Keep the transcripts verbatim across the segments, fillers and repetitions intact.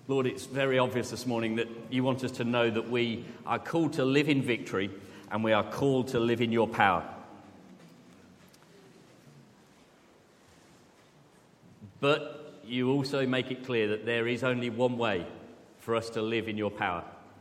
Lord, it's very obvious this morning that you want us to know that we are called to live in victory and we are called to live in your power. But you also make it clear that there is only one way for us to live in your power,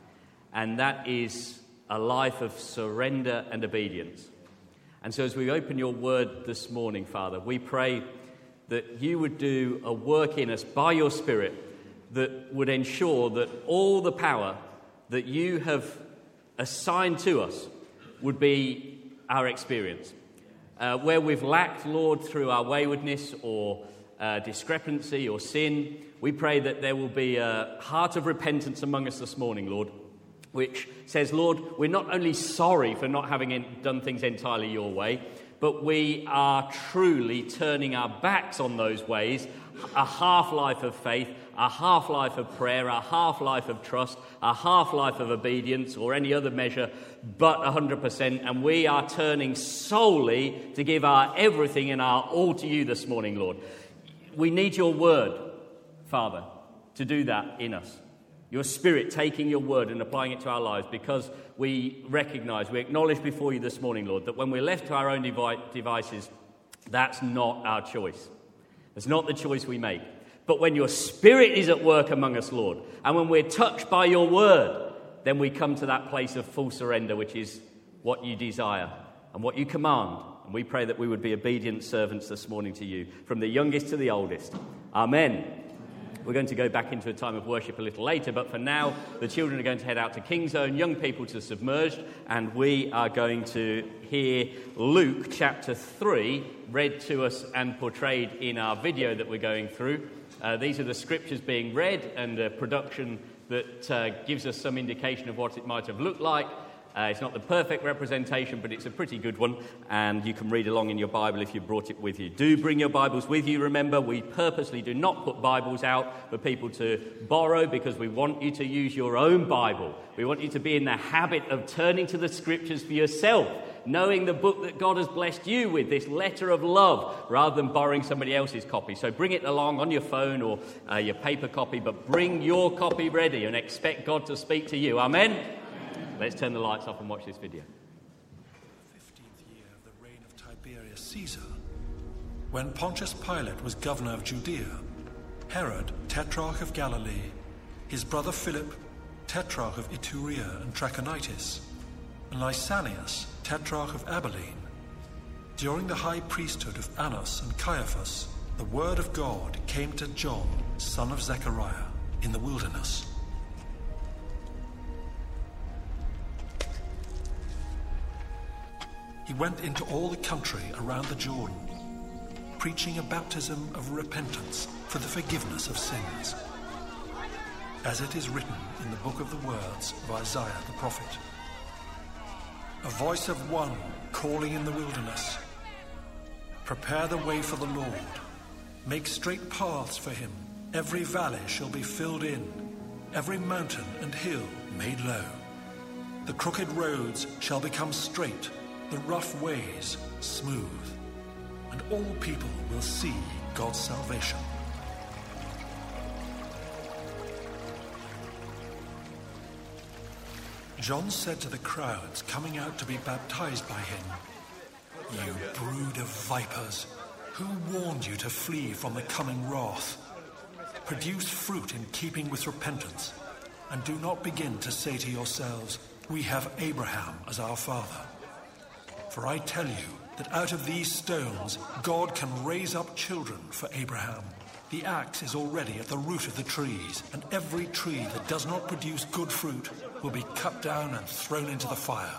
and that is a life of surrender and obedience. And so as we open your word this morning, Father, we pray that you would do a work in us by your Spirit that would ensure that all the power that you have assigned to us would be our experience. Uh, where we've lacked, Lord, through our waywardness or uh, discrepancy or sin, we pray that there will be a heart of repentance among us this morning, Lord, which says, Lord, we're not only sorry for not having in, done things entirely your way, but we are truly turning our backs on those ways, a half-life of faith, a half-life of prayer, a half-life of trust, a half-life of obedience, or any other measure, but one hundred percent, and we are turning solely to give our everything and our all to you this morning, Lord. We need your word, Father, to do that in us. Your Spirit taking your word and applying it to our lives, because we recognise, we acknowledge before you this morning, Lord, that when we're left to our own devi- devices, that's not our choice. It's not the choice we make. But when your Spirit is at work among us, Lord, and when we're touched by your word, then we come to that place of full surrender, which is what you desire and what you command. And we pray that we would be obedient servants this morning to you, from the youngest to the oldest. Amen. We're going to go back into a time of worship a little later, but for now, the children are going to head out to King's Zone, young people to Submerged, and we are going to hear Luke chapter three read to us and portrayed in our video that we're going through. Uh, these are the scriptures being read and a production that uh, gives us some indication of what it might have looked like. Uh, it's not the perfect representation, but it's a pretty good one, and you can read along in your Bible if you brought it with you. Do bring your Bibles with you. Remember, we purposely do not put Bibles out for people to borrow, because we want you to use your own Bible. We want you to be in the habit of turning to the Scriptures for yourself, knowing the book that God has blessed you with, this letter of love, rather than borrowing somebody else's copy. So bring it along on your phone or uh, your paper copy, but bring your copy ready and expect God to speak to you. Amen? Let's turn the lights off and watch this video. fifteenth year of the reign of Tiberius Caesar, when Pontius Pilate was governor of Judea, Herod, tetrarch of Galilee, his brother Philip, tetrarch of Iturea and Trachonitis, and Lysanias, tetrarch of Abilene, during the high priesthood of Annas and Caiaphas, the word of God came to John, son of Zechariah, in the wilderness. He went into all the country around the Jordan, preaching a baptism of repentance for the forgiveness of sins, as it is written in the book of the words of Isaiah the prophet. A voice of one calling in the wilderness, prepare the way for the Lord, make straight paths for him. Every valley shall be filled in, every mountain and hill made low. The crooked roads shall become straight, the rough ways smooth, and all people will see God's salvation. John said to the crowds coming out to be baptized by him, "You brood of vipers, who warned you to flee from the coming wrath? Produce fruit in keeping with repentance, and do not begin to say to yourselves, 'We have Abraham as our father.' For I tell you that out of these stones God can raise up children for Abraham. The axe is already at the root of the trees, and every tree that does not produce good fruit will be cut down and thrown into the fire."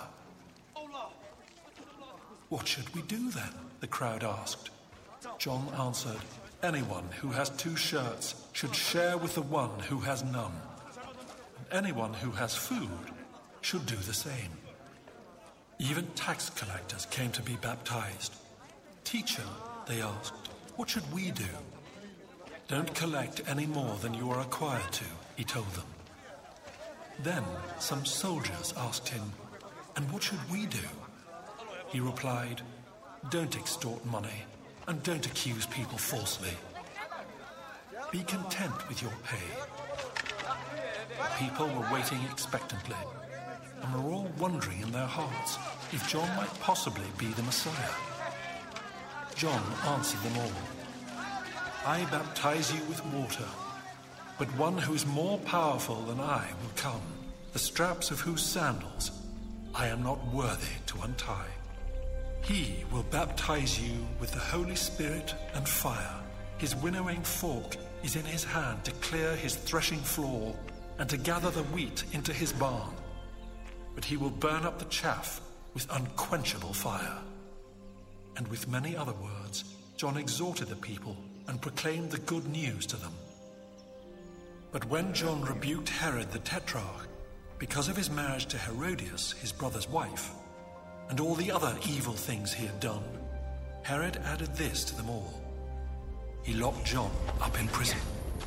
"What should we do then?" the crowd asked. John answered, "Anyone who has two shirts should share with the one who has none. And anyone who has food should do the same." Even tax collectors came to be baptized. "Teacher," they asked, "what should we do?" "Don't collect any more than you are required to," he told them. Then some soldiers asked him, "And what should we do?" He replied, "Don't extort money, and don't accuse people falsely. Be content with your pay. People were waiting expectantly, and were all wondering in their hearts if John might possibly be the Messiah. John answered them all, "I baptize you with water, but one who is more powerful than I will come, the straps of whose sandals I am not worthy to untie. He will baptize you with the Holy Spirit and fire. His winnowing fork is in his hand to clear his threshing floor and to gather the wheat into his barn. But he will burn up the chaff with unquenchable fire." And with many other words, John exhorted the people and proclaimed the good news to them. But when John rebuked Herod the Tetrarch because of his marriage to Herodias, his brother's wife, and all the other evil things he had done, Herod added this to them all. He locked John up in prison.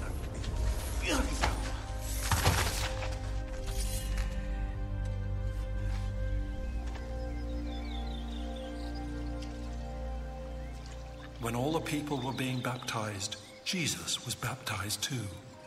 When all the people were being baptized, Jesus was baptized too.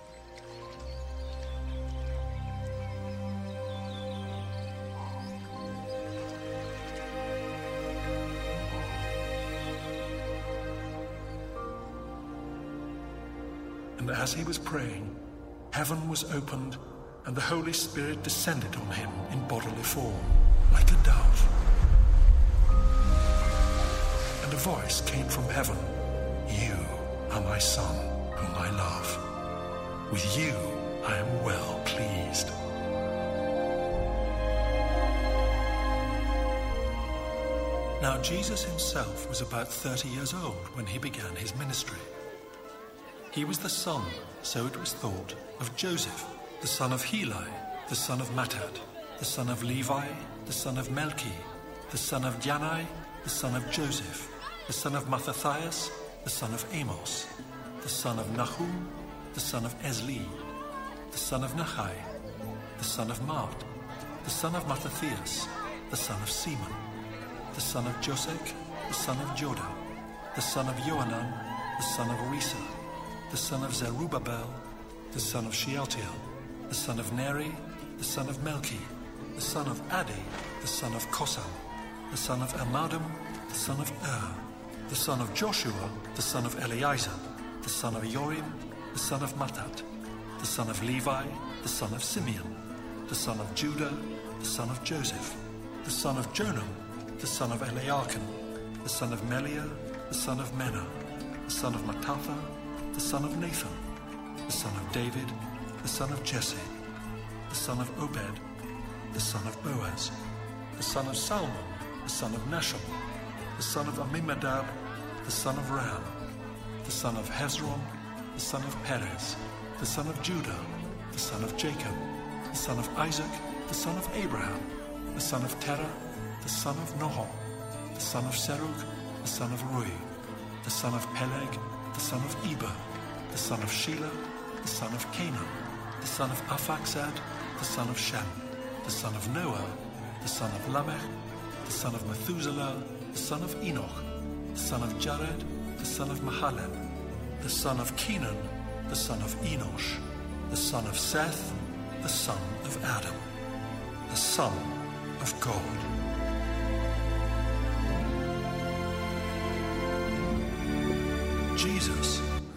And as he was praying, heaven was opened, and the Holy Spirit descended on him in bodily form, like a dove. And a voice came from heaven, "You are my Son, whom I love. With you I am well pleased." Now Jesus himself was about thirty years old when he began his ministry. He was the son, so it was thought, of Joseph, the son of Heli, the son of Matthat, the son of Levi, the son of Melchi, the son of Jannai, the son of Joseph, the son of Mattathias, the son of Amos, the son of Nahum, the son of Esli, the son of Nachai, the son of Mart, the son of Mattathias, the son of Seman, the son of Josek, the son of Joda, the son of Johanan, the son of Risa, the son of Zerubbabel, the son of Shealtiel, the son of Neri, the son of Melchi, the son of Addi, the son of Kosam, the son of Amadam, the son of Er, the son of Joshua, the son of Eliezer, the son of Jorim, the son of Matthat, the son of Levi, the son of Simeon, the son of Judah, the son of Joseph, the son of Jonam, the son of Eliakim, the son of Meliah, the son of Menah, the son of Mattatha, the son of Nathan, the son of David, the son of Jesse, the son of Obed, the son of Boaz, the son of Salmon, the son of Nashon, the son of Amimadab, the son of Ram, the son of Hezron, the son of Perez, the son of Judah, the son of Jacob, the son of Isaac, the son of Abraham, the son of Terah, the son of Noah, the son of Serug, the son of Rui, the son of Peleg, the son of Eber, the son of Shelah, the son of Canaan, the son of Aphaxad, the son of Shem, the son of Noah, the son of Lamech, the son of Methuselah, the son of Enoch, the son of Jared, the son of Mahalalel, the son of Kenan, the son of Enosh, the son of Seth, the son of Adam, the son of God. Jesus.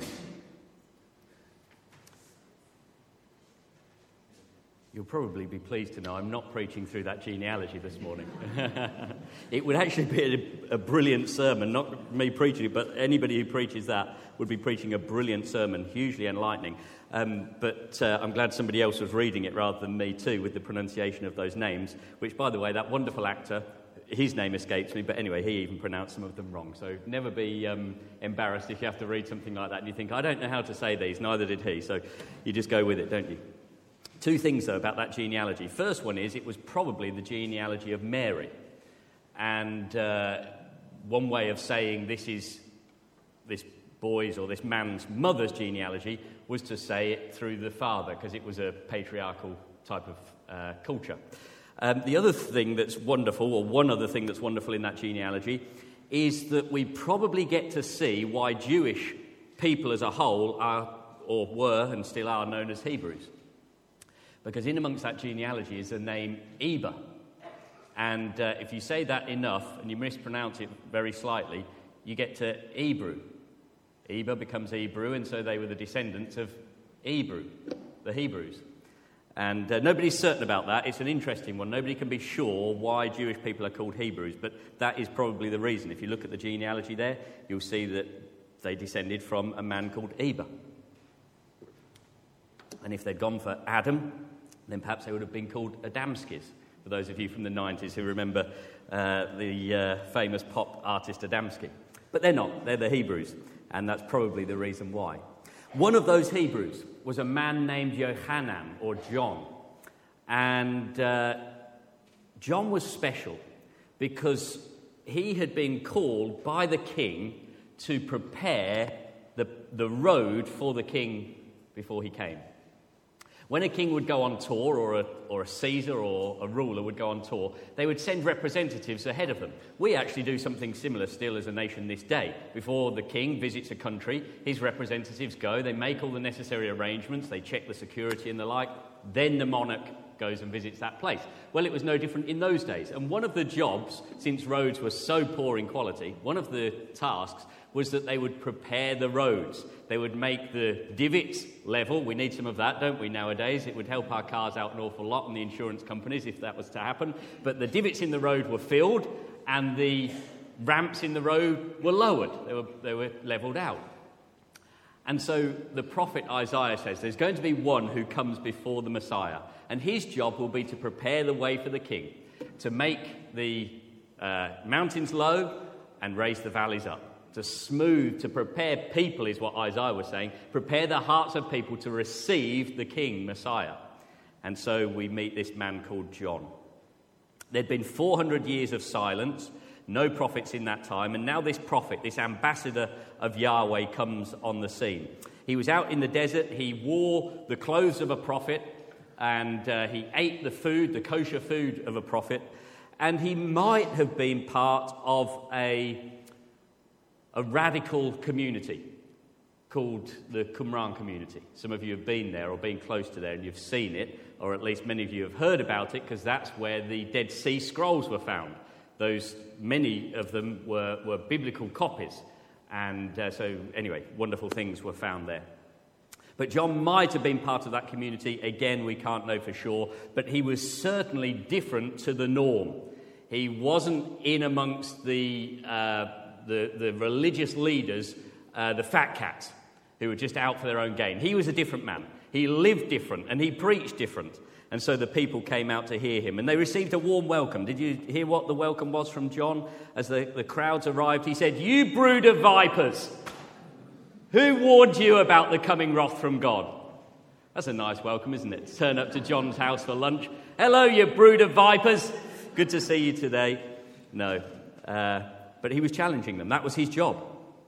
You'll probably be pleased to know I'm not preaching through that genealogy this morning. It would actually be a, a brilliant sermon, not me preaching it, but anybody who preaches that would be preaching a brilliant sermon, hugely enlightening. Um, but uh, I'm glad somebody else was reading it rather than me too, with the pronunciation of those names, which, by the way, that wonderful actor, his name escapes me, but anyway, he even pronounced some of them wrong. So never be um, embarrassed if you have to read something like that and you think, I don't know how to say these, neither did he. So you just go with it, don't you? Two things, though, about that genealogy. First one is it was probably the genealogy of Mary. And uh, one way of saying this is this boy's or this man's mother's genealogy was to say it through the father, because it was a patriarchal type of uh, culture. Um, the other thing that's wonderful, or one other thing that's wonderful in that genealogy, is that we probably get to see why Jewish people as a whole are, or were, and still are known as Hebrews. Because in amongst that genealogy is the name Eber. And uh, if you say that enough and you mispronounce it very slightly, you get to Hebrew. Eber becomes Hebrew, and so they were the descendants of Hebrew, the Hebrews. And uh, nobody's certain about that. It's an interesting one. Nobody can be sure why Jewish people are called Hebrews, but that is probably the reason. If you look at the genealogy there, you'll see that they descended from a man called Eber. And if they'd gone for Adam, then perhaps they would have been called Adamskis, for those of you from the nineties who remember uh, the uh, famous pop artist Adamski. But they're not. They're the Hebrews, and that's probably the reason why. One of those Hebrews was a man named Yohanan, or John. And uh, John was special because he had been called by the king to prepare the, the road for the king before he came. When a king would go on tour, or a, or a Caesar or a ruler would go on tour, they would send representatives ahead of them. We actually do something similar still as a nation this day. Before the king visits a country, his representatives go, they make all the necessary arrangements, they check the security and the like, then the monarch goes and visits that place. Well, it was no different in those days. And one of the jobs, since roads were so poor in quality, one of the tasks was that they would prepare the roads. They would make the divots level. We need some of that, don't we, nowadays? It would help our cars out an awful lot and the insurance companies if that was to happen. But the divots in the road were filled and the ramps in the road were lowered. They were, they were levelled out. And so the prophet Isaiah says there's going to be one who comes before the Messiah, and his job will be to prepare the way for the king, to make the uh, mountains low and raise the valleys up. To smooth, to prepare people is what Isaiah was saying. Prepare the hearts of people to receive the King, Messiah. And so we meet this man called John. There'd been four hundred years of silence, no prophets in that time, and now this prophet, this ambassador of Yahweh, comes on the scene. He was out in the desert, he wore the clothes of a prophet, and uh, he ate the food, the kosher food of a prophet, and he might have been part of a a radical community called the Qumran community. Some of you have been there or been close to there and you've seen it, or at least many of you have heard about it, because that's where the Dead Sea Scrolls were found. Those, many of them were, were biblical copies. And uh, so, anyway, wonderful things were found there. But John might have been part of that community. Again, we can't know for sure. But he was certainly different to the norm. He wasn't in amongst the... Uh, The, the religious leaders, uh, the fat cats, who were just out for their own gain. He was a different man. He lived different, and he preached different. And so the people came out to hear him, and they received a warm welcome. Did you hear what the welcome was from John? As the, the crowds arrived, he said, "You brood of vipers, who warned you about the coming wrath from God?" That's a nice welcome, isn't it? To turn up to John's house for lunch. "Hello, you brood of vipers. Good to see you today." No. Uh, But he was challenging them. That was his job.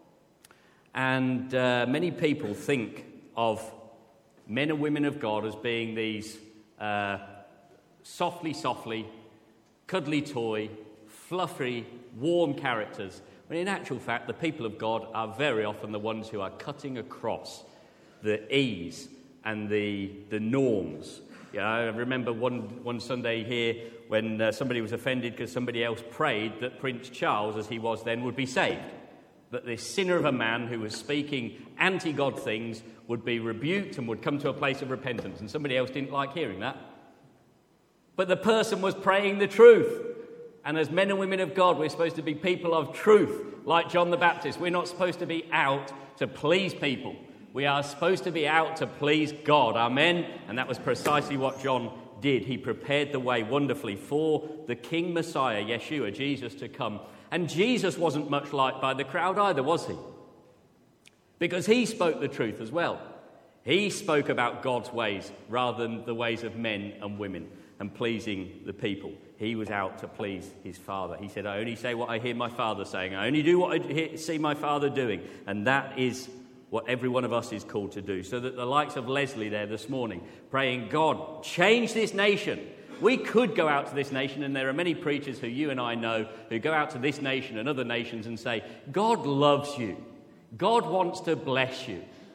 And uh, many people think of men and women of God as being these uh, softly, softly, cuddly toy, fluffy, warm characters. When in actual fact, the people of God are very often the ones who are cutting across the ease and the, the norms. Yeah, I remember one, one Sunday here when uh, somebody was offended because somebody else prayed that Prince Charles, as he was then, would be saved. That this sinner of a man who was speaking anti-God things would be rebuked and would come to a place of repentance. And somebody else didn't like hearing that. But the person was praying the truth. And as men and women of God, we're supposed to be people of truth, like John the Baptist. We're not supposed to be out to please people. We are supposed to be out to please God. Amen? And that was precisely what John did. He prepared the way wonderfully for the King Messiah, Yeshua, Jesus, to come. And Jesus wasn't much liked by the crowd either, was he? Because he spoke the truth as well. He spoke about God's ways rather than the ways of men and women and pleasing the people. He was out to please his Father. He said, "I only say what I hear my Father saying. I only do what I hear, see my Father doing." And that is what every one of us is called to do. So that the likes of Leslie there this morning, praying, "God, change this nation." We could go out to this nation, and there are many preachers who you and I know who go out to this nation and other nations and say, "God loves you. God wants to bless you.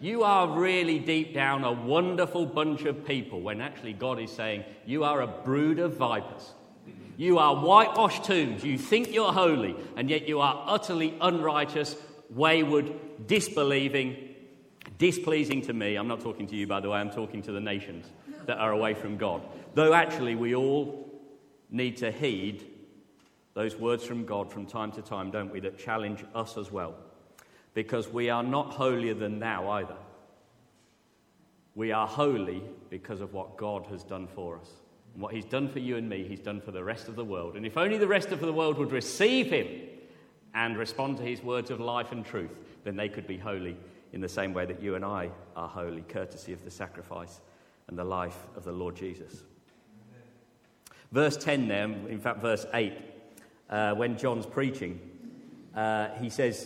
you are really deep down a wonderful bunch of people, when actually God is saying, you are a brood of vipers. You are whitewashed tombs. You think you're holy, and yet you are utterly unrighteous, wayward, disbelieving, displeasing to me. I'm not talking to you, by the way. I'm talking to the nations that are away from God. Though actually we all need to heed those words from God from time to time, don't we, that challenge us as well. Because we are not holier than thou either. We are holy because of what God has done for us. And what he's done for you and me, he's done for the rest of the world. And if only the rest of the world would receive him and respond to his words of life and truth, then they could be holy in the same way that you and I are holy, courtesy of the sacrifice and the life of the Lord Jesus. Amen. Verse ten there, in fact verse eight, uh, when John's preaching, uh, he says,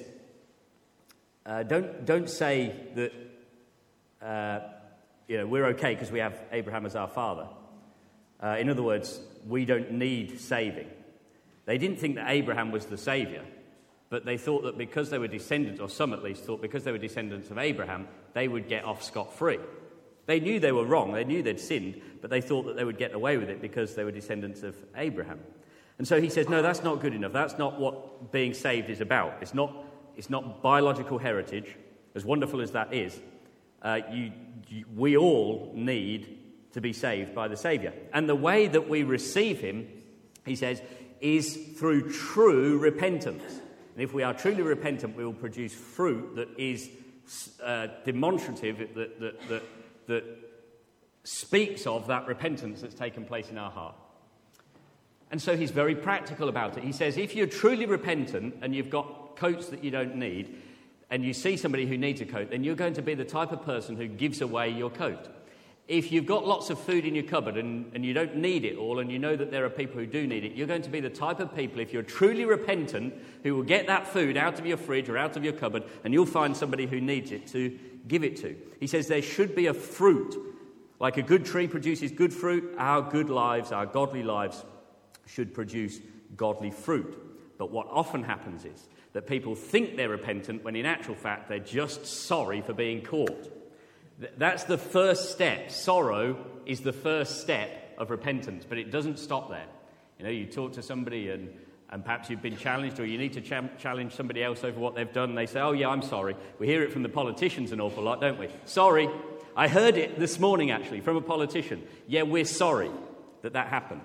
uh, don't, don't say that uh, you know, we're okay because we have Abraham as our father. Uh, in other words, we don't need saving. They didn't think that Abraham was the saviour, but they thought that because they were descendants, or some at least thought because they were descendants of Abraham, they would get off scot-free. They knew they were wrong, they knew they'd sinned, but they thought that they would get away with it because they were descendants of Abraham. And so he says, no, that's not good enough. That's not what being saved is about. It's not, it's not biological heritage, as wonderful as that is. Uh, you, you, we all need to be saved by the Saviour. And the way that we receive him, he says, is through true repentance. And if we are truly repentant, we will produce fruit that is uh, demonstrative, that, that, that, that speaks of that repentance that's taken place in our heart. And so he's very practical about it. He says, if you're truly repentant and you've got coats that you don't need, and you see somebody who needs a coat, then you're going to be the type of person who gives away your coat. If you've got lots of food in your cupboard and, and you don't need it all, and you know that there are people who do need it, you're going to be the type of people, if you're truly repentant, who will get that food out of your fridge or out of your cupboard, and you'll find somebody who needs it to give it to. He says there should be a fruit. Like a good tree produces good fruit, our good lives, our godly lives, should produce godly fruit. But what often happens is that people think they're repentant when in actual fact they're just sorry for being caught. That's the first step. Sorrow is the first step of repentance, but it doesn't stop there. You know, you talk to somebody and, and perhaps you've been challenged, or you need to ch- challenge somebody else over what they've done. They say, oh yeah, I'm sorry. We hear it from the politicians an awful lot, don't we? Sorry. I heard it this morning actually from a politician. Yeah, we're sorry that that happened.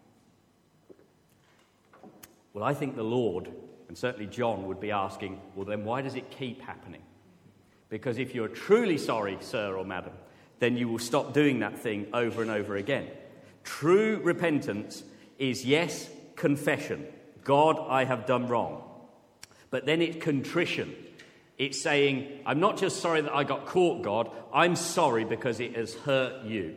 Well, I think the Lord, and certainly John, would be asking, well then why does it keep happening? Because if you're truly sorry, sir or madam, then you will stop doing that thing over and over again. True repentance is, yes, confession. God, I have done wrong. But then it's contrition. It's saying, I'm not just sorry that I got caught, God. I'm sorry because it has hurt you.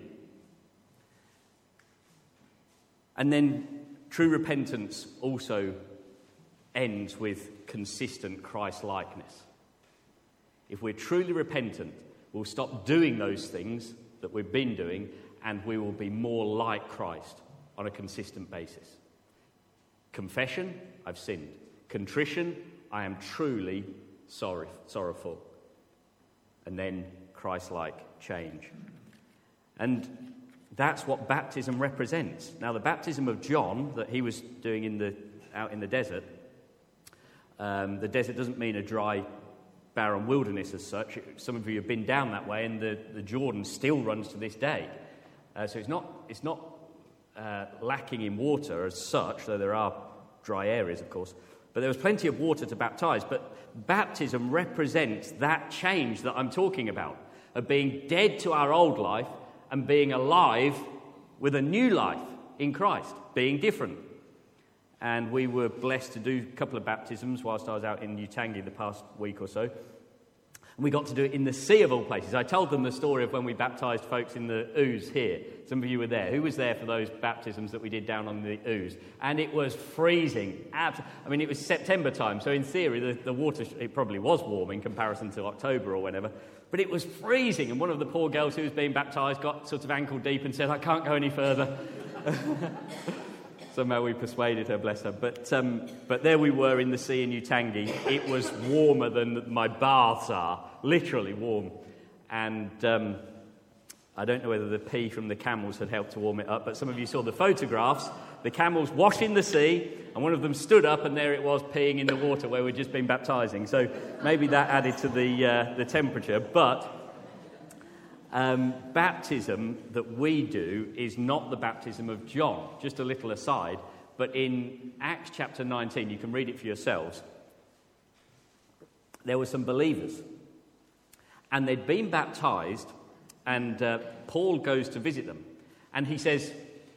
And then true repentance also ends with consistent Christ-likeness. If we're truly repentant, we'll stop doing those things that we've been doing, and we will be more like Christ on a consistent basis. Confession, I've sinned. Contrition, I am truly sorry, sorrowful. And then Christ-like change. And that's what baptism represents. Now, the baptism of John that he was doing in the out in the desert, um, the desert doesn't mean a dry, barren wilderness as such. Some of you have been down that way, and the, the Jordan still runs to this day. Uh, so it's not it's not uh, lacking in water as such, though there are dry areas, of course. But there was plenty of water to baptize. But baptism represents that change that I'm talking about, of being dead to our old life and being alive with a new life in Christ, being different. And we were blessed to do a couple of baptisms whilst I was out in Utangi the past week or so. And we got to do it in the sea of all places. I told them the story of when we baptised folks in the Ouse here. Some of you were there. Who was there for those baptisms that we did down on the Ouse? And it was freezing. I mean, it was September time, so in theory the, the water, it probably was warm in comparison to October or whenever. But it was freezing, and one of the poor girls who was being baptised got sort of ankle deep and said, I can't go any further. Somehow we persuaded her, bless her. But um, but there we were in the sea in Utangi. It was warmer than my baths are, literally warm. And um, I don't know whether the pee from the camels had helped to warm it up, but some of you saw the photographs. The camels wash in the sea, and one of them stood up, and there it was peeing in the water where we'd just been baptizing. So maybe that added to the uh, the temperature. But um, baptism that we do is not the baptism of John. Just a little aside, but in Acts chapter nineteen, you can read it for yourselves, there were some believers, and they'd been baptized, and uh, Paul goes to visit them, and he says,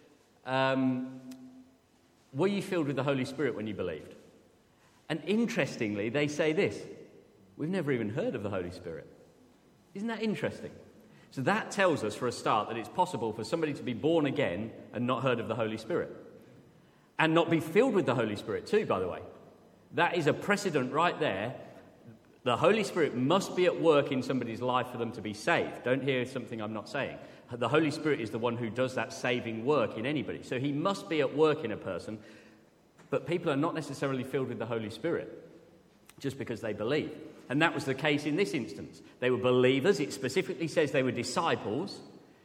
um, were you filled with the Holy Spirit when you believed? And interestingly, they say this, we've never even heard of the Holy Spirit. Isn't that interesting? So that tells us, for a start, that it's possible for somebody to be born again and not heard of the Holy Spirit. And not be filled with the Holy Spirit too, by the way. That is a precedent right there. The Holy Spirit must be at work in somebody's life for them to be saved. Don't hear something I'm not saying. The Holy Spirit is the one who does that saving work in anybody. So he must be at work in a person, but people are not necessarily filled with the Holy Spirit just because they believe. And that was the case in this instance. They were believers. It specifically says they were disciples.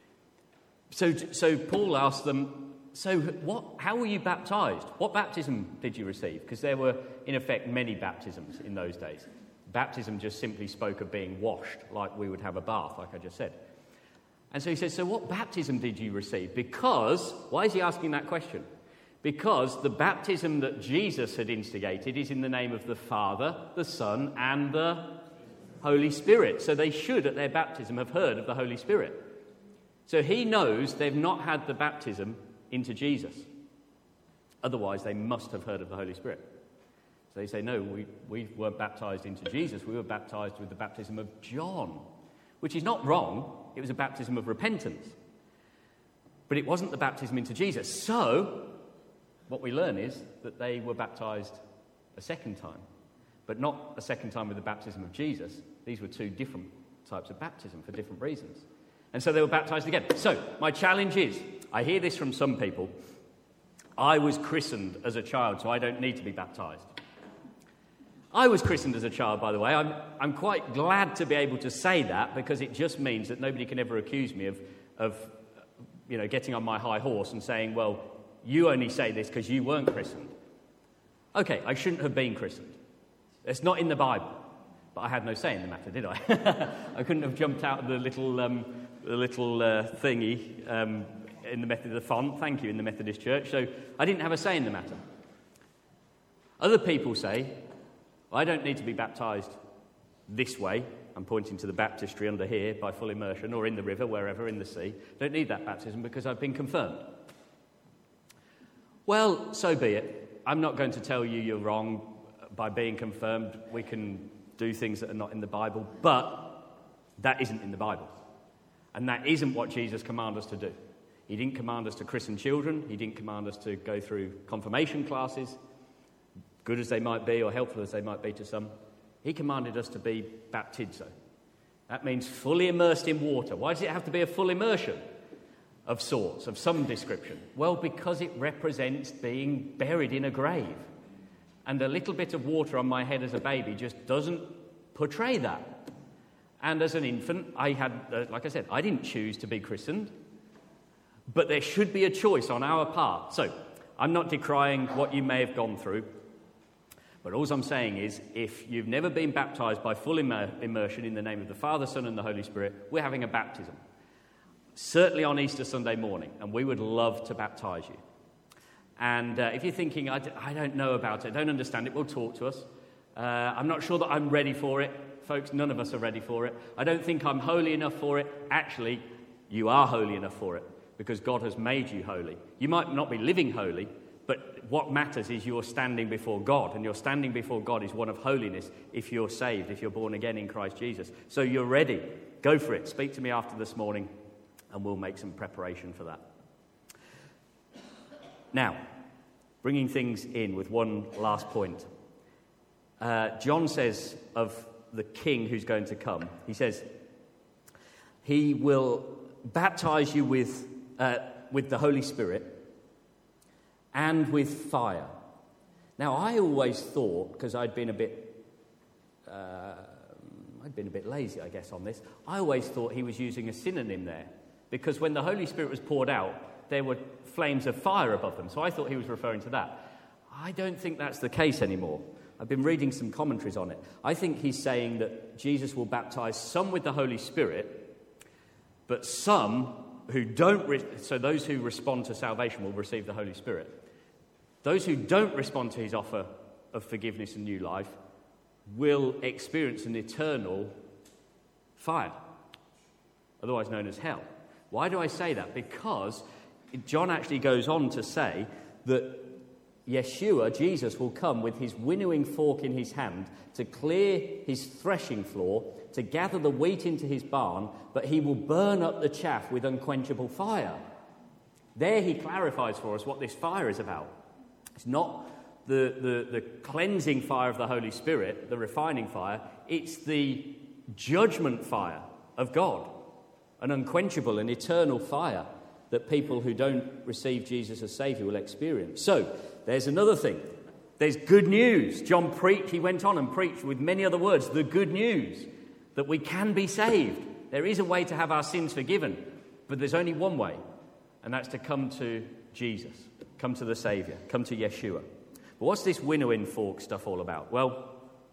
So, so Paul asked them, so what? How were you baptized? What baptism did you receive? Because there were, in effect, many baptisms in those days. Baptism just simply spoke of being washed, like we would have a bath, like I just said. And so he says, so what baptism did you receive? Because, why is he asking that question? Because the baptism that Jesus had instigated is in the name of the Father, the Son, and the Holy Spirit. So they should, at their baptism, have heard of the Holy Spirit. So he knows they've not had the baptism into Jesus. Otherwise, they must have heard of the Holy Spirit. So they say, no, we, we weren't baptized into Jesus. We were baptized with the baptism of John, which is not wrong. It was a baptism of repentance. But it wasn't the baptism into Jesus. So what we learn is that they were baptized a second time, but not a second time with the baptism of Jesus. These were two different types of baptism for different reasons. And so they were baptized again. So my challenge is, I hear this from some people, I was christened as a child, so I don't need to be baptized. I was christened as a child, by the way. I'm, I'm quite glad to be able to say that, because it just means that nobody can ever accuse me of, of you know, getting on my high horse and saying, well, you only say this because you weren't christened. Okay, I shouldn't have been christened. It's not in the Bible. But I had no say in the matter, did I? I couldn't have jumped out of the little, um, the little uh, thingy um, in the Methodist, the font, thank you, in the Methodist Church. So I didn't have a say in the matter. Other people say, I don't need to be baptized this way. I'm pointing to the baptistry under here by full immersion, or in the river, wherever, in the sea. Don't need that baptism because I've been confirmed. Well, so be it. I'm not going to tell you you're wrong by being confirmed. We can do things that are not in the Bible, but that isn't in the Bible. And that isn't what Jesus commanded us to do. He didn't command us to christen children. He didn't command us to go through confirmation classes, good as they might be or helpful as they might be to some. He commanded us to be baptizo. That means fully immersed in water. Why does it have to be a full immersion of sorts, of some description? Well, because it represents being buried in a grave. And a little bit of water on my head as a baby just doesn't portray that. And as an infant, I had, uh, like I said, I didn't choose to be christened, but there should be a choice on our part. So, I'm not decrying what you may have gone through, but all I'm saying is, if you've never been baptized by full immer- immersion in the name of the Father, Son, and the Holy Spirit, we're having a baptism. Certainly on Easter Sunday morning, and we would love to baptize you. And uh, if you're thinking, I, d- I don't know about it, I don't understand it, well, talk to us. Uh, I'm not sure that I'm ready for it. Folks, none of us are ready for it. I don't think I'm holy enough for it. Actually, you are holy enough for it, because God has made you holy. You might not be living holy, but what matters is you're standing before God, and your standing before God is one of holiness if you're saved, if you're born again in Christ Jesus. So you're ready. Go for it. Speak to me after this morning, and we'll make some preparation for that. Now, bringing things in with one last point. Uh, John says of the king who's going to come, he says, he will baptize you with, uh, with the Holy Spirit and with fire. Now, I always thought, because I'd been a bit, uh, I'd I've been a bit lazy, I guess, on this. I always thought he was using a synonym there, because when the Holy Spirit was poured out, there were flames of fire above them. So I thought he was referring to that. I don't think that's the case anymore. I've been reading some commentaries on it. I think he's saying that Jesus will baptize some with the Holy Spirit, but some who don't, re- so those who respond to salvation will receive the Holy Spirit. Those who don't respond to his offer of forgiveness and new life will experience an eternal fire, otherwise known as hell. Why do I say that? Because John actually goes on to say that Yeshua, Jesus, will come with his winnowing fork in his hand to clear his threshing floor, to gather the wheat into his barn, but he will burn up the chaff with unquenchable fire. There he clarifies for us what this fire is about. It's not the, the, the cleansing fire of the Holy Spirit, the refining fire. It's the judgment fire of God, an unquenchable and eternal fire that people who don't receive Jesus as Saviour will experience. So, there's another thing. There's good news. John preached, he went on and preached with many other words, the good news that we can be saved. There is a way to have our sins forgiven, but there's only one way, and that's to come to Jesus, come to the Saviour, come to Yeshua. But what's this winnowing fork stuff all about? Well,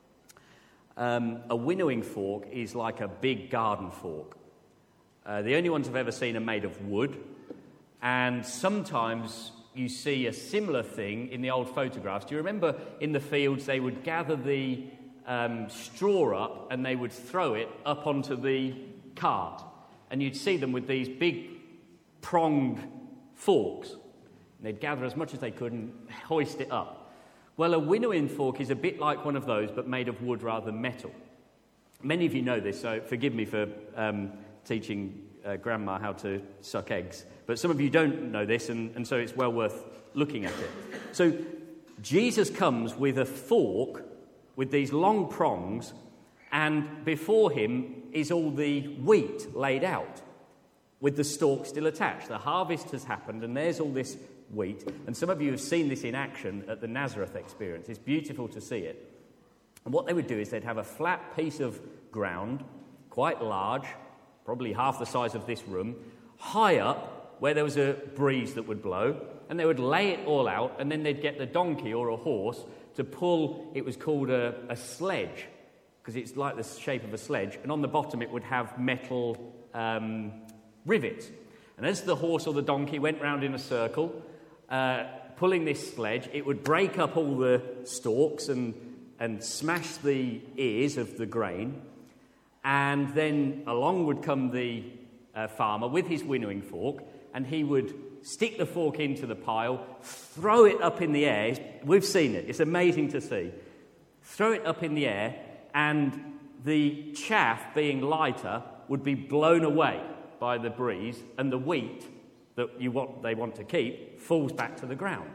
um, a winnowing fork is like a big garden fork. Uh, the only ones I've ever seen are made of wood, and sometimes you see a similar thing in the old photographs. Do you remember in the fields they would gather the um, straw up and they would throw it up onto the cart, and you'd see them with these big pronged forks, and they'd gather as much as they could and hoist it up. Well, a winnowing fork is a bit like one of those, but made of wood rather than metal. Many of you know this, so forgive me for um, teaching uh, Grandma how to suck eggs. But some of you don't know this, and, and so it's well worth looking at it. So Jesus comes with a fork with these long prongs, and before him is all the wheat laid out with the stalk still attached. The harvest has happened, and there's all this wheat. And some of you have seen this in action at the Nazareth experience. It's beautiful to see it. And what they would do is they'd have a flat piece of ground, quite large, probably half the size of this room, high up, where there was a breeze that would blow, and they would lay it all out, and then they'd get the donkey or a horse to pull, it was called a, a sledge, because it's like the shape of a sledge, and on the bottom it would have metal um, rivets. And as the horse or the donkey went round in a circle, uh, pulling this sledge, it would break up all the stalks and, and smash the ears of the grain, and then along would come the uh, farmer with his winnowing fork, and he would stick the fork into the pile, throw it up in the air. We've seen it. It's amazing to see. Throw it up in the air, and the chaff, being lighter, would be blown away by the breeze, and the wheat that you want, they want to keep falls back to the ground.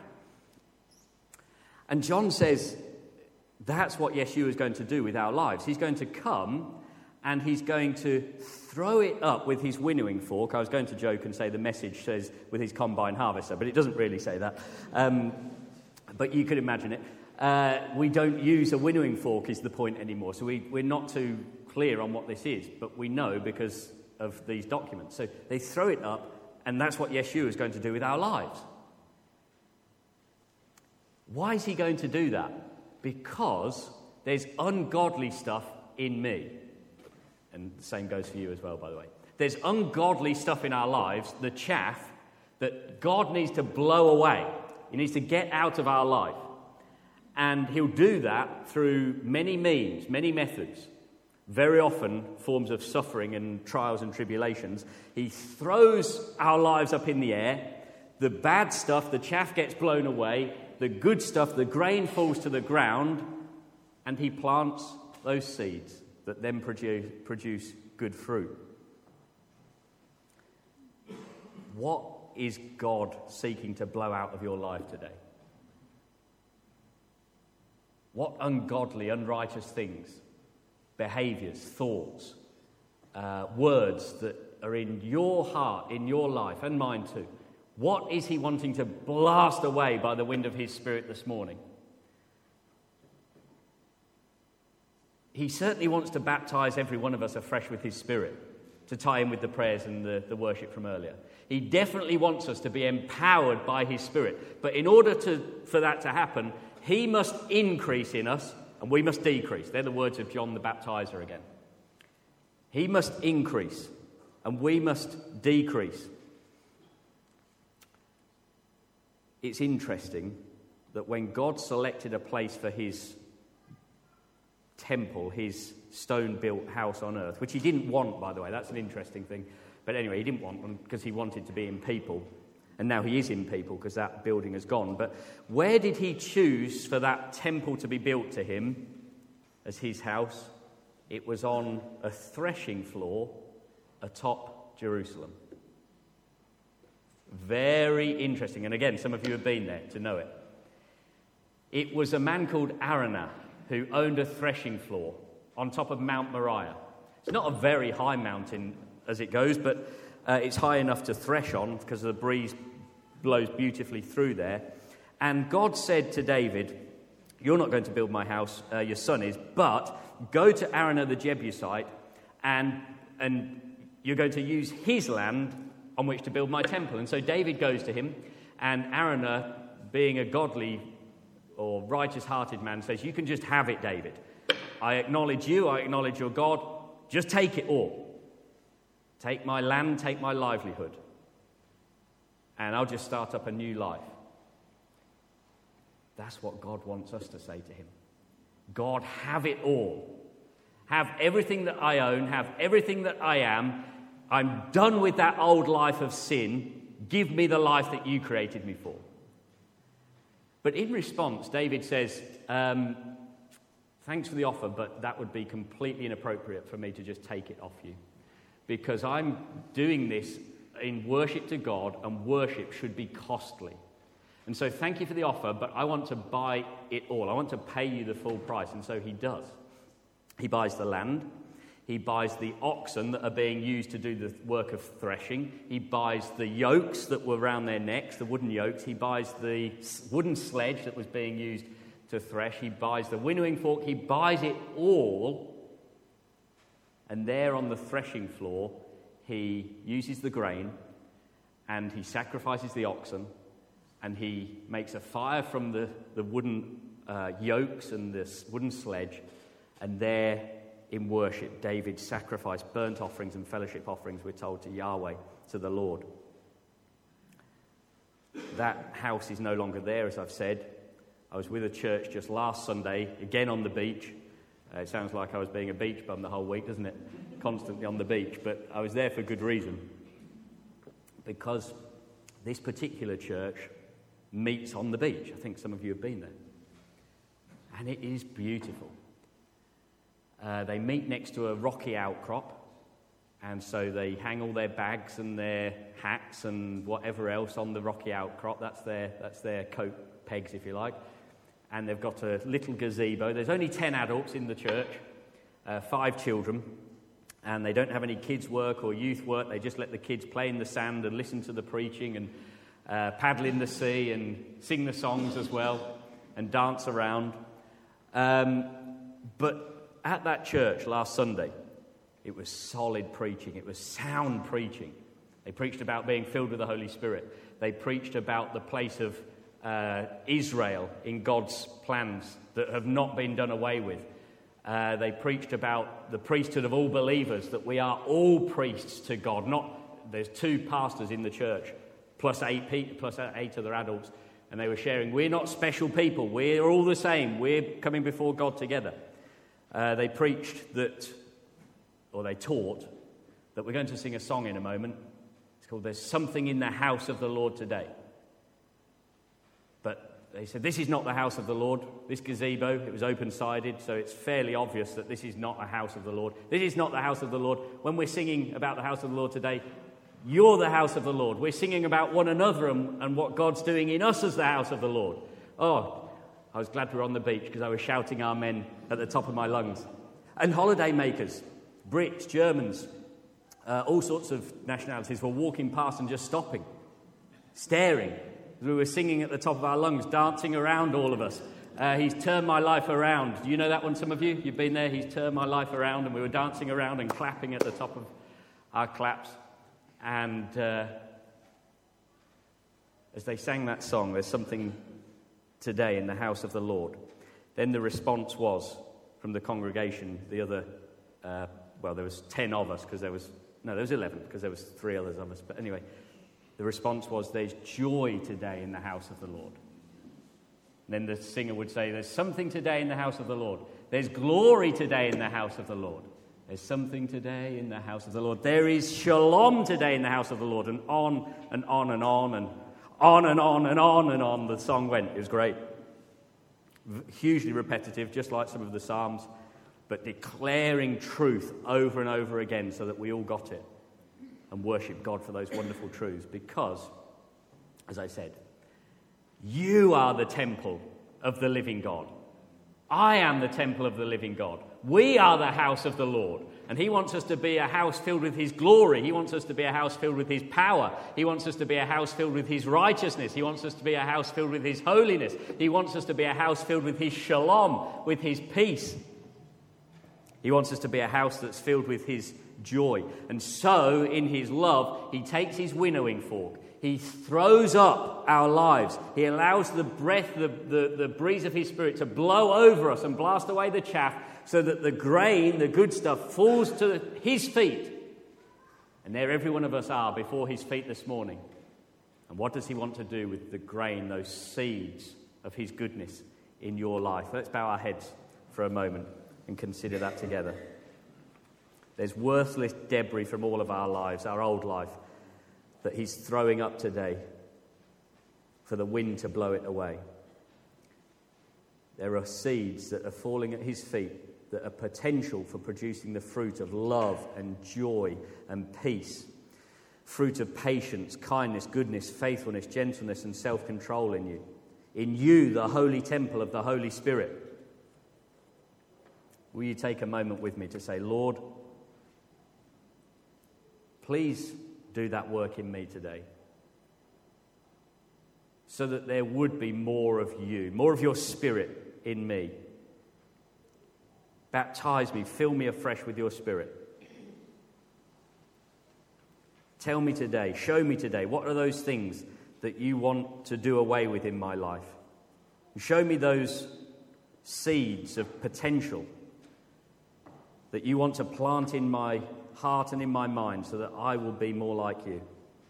And John says that's what Yeshua is going to do with our lives. He's going to come and he's going to throw it up with his winnowing fork. I was going to joke and say the message says with his combine harvester, but it doesn't really say that. Um, but you could imagine it. Uh, we don't use a winnowing fork is the point anymore. So we, we're not too clear on what this is, but we know because of these documents. So they throw it up, and that's what Yeshua is going to do with our lives. Why is he going to do that? Because there's ungodly stuff in me. And the same goes for you as well, by the way. There's ungodly stuff in our lives, the chaff, that God needs to blow away. He needs to get out of our life. And he'll do that through many means, many methods. Very often, forms of suffering and trials and tribulations. He throws our lives up in the air. The bad stuff, the chaff gets blown away. The good stuff, the grain falls to the ground. And he plants those seeds that then produce, produce good fruit. What is God seeking to blow out of your life today? What ungodly, unrighteous things, behaviours, thoughts, uh, words that are in your heart, in your life, and mine too, what is he wanting to blast away by the wind of his Spirit this morning? he certainly wants to baptize every one of us afresh with his Spirit, to tie in with the prayers and the, the worship from earlier. He definitely wants us to be empowered by his Spirit. But in order to, for that to happen, he must increase in us and we must decrease. They're the words of John the Baptizer again. He must increase and we must decrease. It's interesting that when God selected a place for his temple, his stone-built house on earth, which he didn't want, by the way, that's an interesting thing. But anyway, he didn't want one because he wanted to be in people. And now he is in people because that building has gone. But where did he choose for that temple to be built to him as his house? It was on a threshing floor atop Jerusalem. Very interesting. And again, some of you have been there to know it. It was a man called Araunah who owned a threshing floor on top of Mount Moriah. It's not a very high mountain as it goes, but uh, it's high enough to thresh on because the breeze blows beautifully through there. And God said to David, "You're not going to build my house, uh, your son is, but go to Araunah the Jebusite and, and you're going to use his land on which to build my temple." And so David goes to him, and Araunah, being a godly or righteous-hearted man, says, "You can just have it, David. I acknowledge you, I acknowledge your God. Just take it all. Take my land, take my livelihood, and I'll just start up a new life." That's what God wants us to say to him. God, have it all. Have everything that I own, have everything that I am. I'm done with that old life of sin. Give me the life that you created me for. But in response, David says, um, thanks for the offer, but that would be completely inappropriate for me to just take it off you. Because I'm doing this in worship to God, and worship should be costly. And so thank you for the offer, but I want to buy it all. I want to pay you the full price. And so he does. He buys the land. He buys the oxen that are being used to do the work of threshing. He buys the yokes that were around their necks, the wooden yokes. He buys the wooden sledge that was being used to thresh. He buys the winnowing fork. He buys it all. And there on the threshing floor, he uses the grain and he sacrifices the oxen and he makes a fire from the, the wooden uh, yokes and this wooden sledge. And there in worship, David sacrificed burnt offerings and fellowship offerings, we're told, to Yahweh, to the Lord. That house is no longer there, as I've said. I was with a church just last Sunday, again on the beach. Uh, it sounds like I was being a beach bum the whole week, doesn't it? Constantly on the beach. But I was there for good reason. Because this particular church meets on the beach. I think some of you have been there. And it is beautiful. Uh, they meet next to a rocky outcrop. And so they hang all their bags and their hats and whatever else on the rocky outcrop. That's their, that's their coat pegs, if you like. And they've got a little gazebo. There's only ten adults in the church, uh, five children, and they don't have any kids' work or youth work. They just let the kids play in the sand and listen to the preaching and uh, paddle in the sea and sing the songs as well and dance around. Um, but at that church last Sunday, it was solid preaching. It was sound preaching. They preached about being filled with the Holy Spirit. They preached about the place of Uh, Israel in God's plans that have not been done away with. Uh, they preached about the priesthood of all believers, that we are all priests to God. Not there's two pastors in the church, plus eight people, plus eight other adults, and they were sharing. We're not special people. We're all the same. We're coming before God together. Uh, they preached that, or they taught that we're going to sing a song in a moment. It's called "There's Something in the House of the Lord Today." But they said, this is not the house of the Lord. This gazebo, it was open-sided, so it's fairly obvious that this is not a house of the Lord. This is not the house of the Lord. When we're singing about the house of the Lord today, you're the house of the Lord. We're singing about one another and, and what God's doing in us as the house of the Lord. Oh, I was glad we were on the beach because I was shouting amen at the top of my lungs. And holiday makers, Brits, Germans, uh, all sorts of nationalities were walking past and just stopping, staring. We were singing at the top of our lungs, dancing around all of us, Uh, he's turned my life around. Do you know that one, some of you? You've been there. He's turned my life around, and we were dancing around and clapping at the top of our claps. And uh, as they sang that song, there's something today in the house of the Lord. Then the response was from the congregation, the other, uh, well, there was ten of us, because there was, no, there was eleven, because there was three others of us. But anyway, the response was, there's joy today in the house of the Lord. And then the singer would say, there's something today in the house of the Lord. There's glory today in the house of the Lord. There's something today in the house of the Lord. There is shalom today in the house of the Lord. And on and on and on and on and on and on and on the song went. It was great. Hugely repetitive, just like some of the Psalms, but declaring truth over and over again so that we all got it and worship God for those wonderful truths. Because, as I said, you are the temple of the living God. I am the temple of the living God. We are the house of the Lord. And he wants us to be a house filled with his glory. He wants us to be a house filled with his power. He wants us to be a house filled with his righteousness. He wants us to be a house filled with his holiness. He wants us to be a house filled with his shalom, with his peace. He wants us to be a house that's filled with his joy. And so, in his love, he takes his winnowing fork. He throws up our lives. He allows the breath, the, the, the breeze of his Spirit to blow over us and blast away the chaff so that the grain, the good stuff, falls to his feet. And there every one of us are before his feet this morning. And what does he want to do with the grain, those seeds of his goodness in your life? Let's bow our heads for a moment and consider that together. There's worthless debris from all of our lives, our old life, that he's throwing up today for the wind to blow it away. There are seeds that are falling at his feet that are potential for producing the fruit of love and joy and peace, fruit of patience, kindness, goodness, faithfulness, gentleness, and self-control in you. In you, the holy temple of the Holy Spirit. Will you take a moment with me to say, Lord, please do that work in me today, so that there would be more of you, more of your Spirit in me. Baptize me, fill me afresh with your Spirit. Tell me today, show me today, what are those things that you want to do away with in my life? Show me those seeds of potential that you want to plant in my heart and in my mind so that I will be more like you.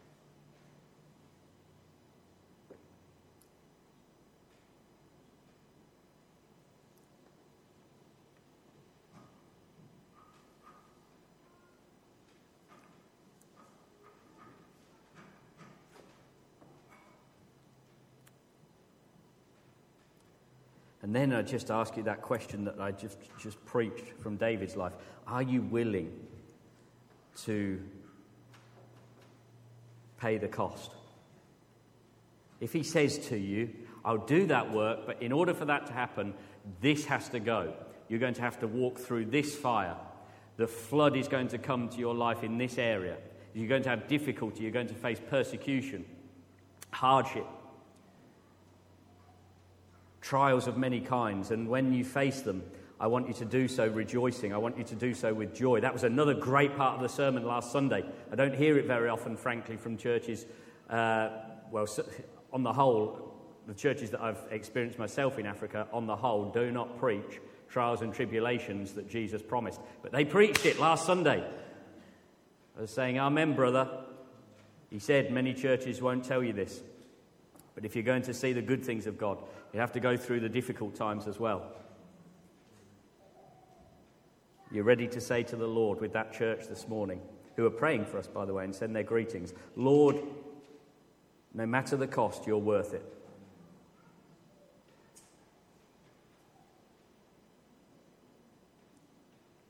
And then I just ask you that question that I just, just preached from David's life. Are you willing to pay the cost? If he says to you, I'll do that work, but in order for that to happen, this has to go. You're going to have to walk through this fire. The flood is going to come to your life in this area. You're going to have difficulty. You're going to face persecution, hardship, trials of many kinds. And when you face them, I want you to do so rejoicing. I want you to do so with joy. That was another great part of the sermon last Sunday. I don't hear it very often, frankly, from churches. Uh, well, on the whole, the churches that I've experienced myself in Africa, on the whole, do not preach trials and tribulations that Jesus promised. But they preached it last Sunday. I was saying, amen, brother. He said, many churches won't tell you this. But if you're going to see the good things of God, you have to go through the difficult times as well. You're ready to say to the Lord with that church this morning, who are praying for us, by the way, and send their greetings, Lord, no matter the cost, you're worth it.